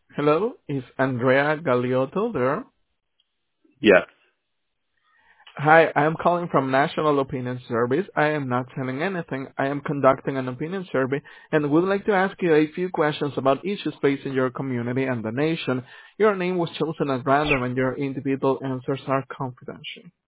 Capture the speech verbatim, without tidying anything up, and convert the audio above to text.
Hello, is Andrea Galiotto there? Yes. Hi, I am calling from National Opinion Service. I am not selling anything. I am conducting an opinion survey and would like to ask you a few questions about issues facing your community and the nation. Your name was chosen at random and your individual answers are confidential.